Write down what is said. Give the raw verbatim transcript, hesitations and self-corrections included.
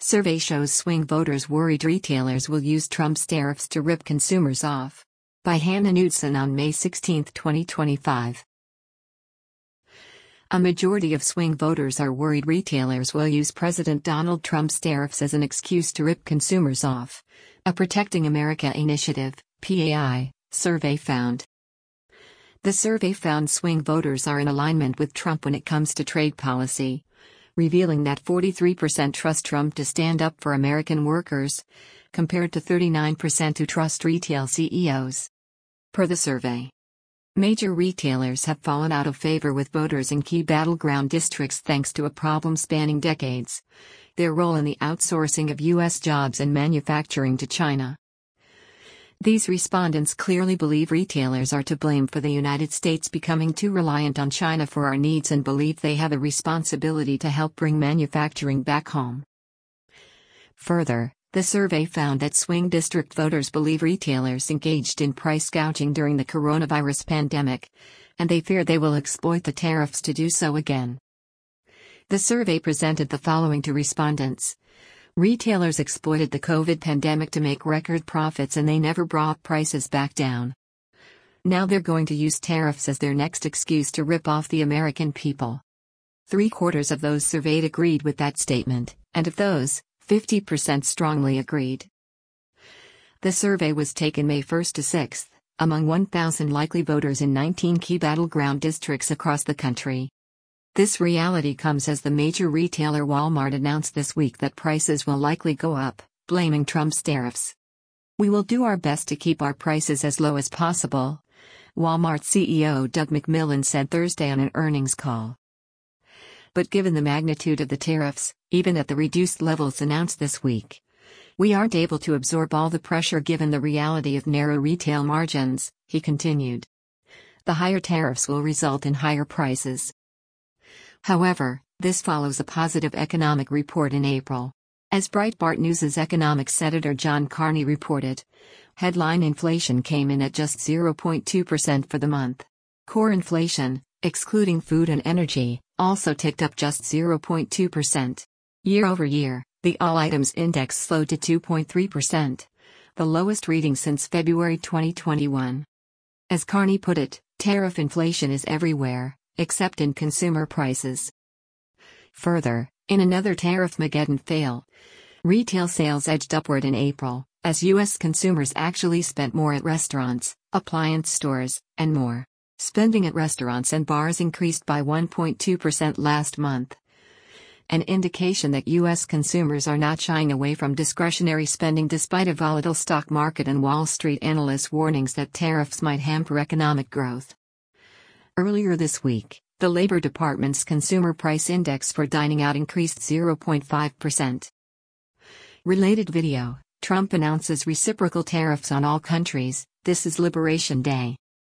Survey shows swing voters worried retailers will use Trump's tariffs to rip consumers off. By Hannah Knudsen on May sixteenth, twenty twenty-five. A majority of swing voters are worried retailers will use President Donald Trump's tariffs as an excuse to rip consumers off. A Protecting America Initiative, P A I, survey found. The survey found swing voters are in alignment with Trump when it comes to trade policy, revealing that forty-three percent trust Trump to stand up for American workers, compared to thirty-nine percent who trust retail C E Os. Per the survey, major retailers have fallen out of favor with voters in key battleground districts thanks to a problem spanning decades: their role in the outsourcing of U S jobs and manufacturing to China. These respondents clearly believe retailers are to blame for the United States becoming too reliant on China for our needs and believe they have a responsibility to help bring manufacturing back home. Further, the survey found that swing district voters believe retailers engaged in price gouging during the coronavirus pandemic, and they fear they will exploit the tariffs to do so again. The survey presented the following to respondents. Retailers exploited the COVID pandemic to make record profits and they never brought prices back down. Now they're going to use tariffs as their next excuse to rip off the American people. Three quarters of those surveyed agreed with that statement, and of those, fifty percent strongly agreed. The survey was taken May first to sixth, among one thousand likely voters in nineteen key battleground districts across the country. This reality comes as the major retailer Walmart announced this week that prices will likely go up, blaming Trump's tariffs. "We will do our best to keep our prices as low as possible," Walmart C E O Doug McMillon said Thursday on an earnings call. But given the magnitude of the tariffs, even at the reduced levels announced this week, we aren't able to absorb all the pressure given the reality of narrow retail margins, he continued. The higher tariffs will result in higher prices. However, this follows a positive economic report in April. As Breitbart News' economics editor John Carney reported, headline inflation came in at just zero point two percent for the month. Core inflation, excluding food and energy, also ticked up just zero point two percent. Year over year, the All Items Index slowed to two point three percent, the lowest reading since February twenty twenty-one. As Carney put it, tariff inflation is everywhere, except in consumer prices. Further, in another tariff-mageddon fail, retail sales edged upward in April, as U S consumers actually spent more at restaurants, appliance stores, and more. Spending at restaurants and bars increased by one point two percent last month. An indication that U S consumers are not shying away from discretionary spending despite a volatile stock market and Wall Street analysts' warnings that tariffs might hamper economic growth. Earlier this week, the Labor Department's Consumer Price Index for dining out increased zero point five percent. Related video: Trump announces reciprocal tariffs on all countries. This is Liberation Day.